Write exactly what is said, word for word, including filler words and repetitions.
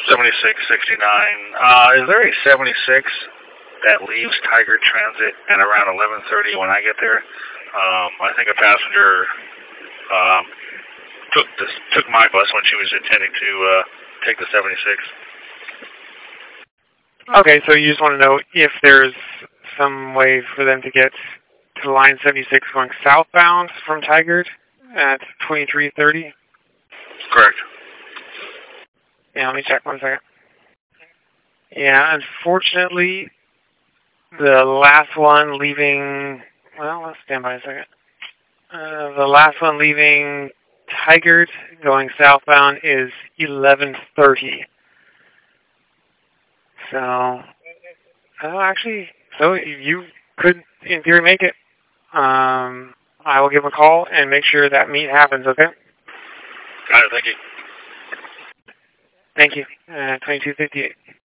seventy-six sixty-nine. Uh, is there a seventy-six that leaves Tigard Transit at around eleven thirty when I get there? Um, I think a passenger um, took this, took my bus when she was intending to uh, take the seventy-six. Okay, so you just want to know if there's some way for them to get to line seventy-six going southbound from Tigard at twenty-three thirty? Correct. Yeah, let me check one second. Yeah, unfortunately, the last one leaving, well, let's stand by a second. Uh, the last one leaving Tigard going southbound is eleven thirty. So, oh, actually, so you could, in theory, make it. Um, I will give them a call and make sure that meet happens, okay? Got it, thank you. Thank you. Uh, twenty-two fifty-eight.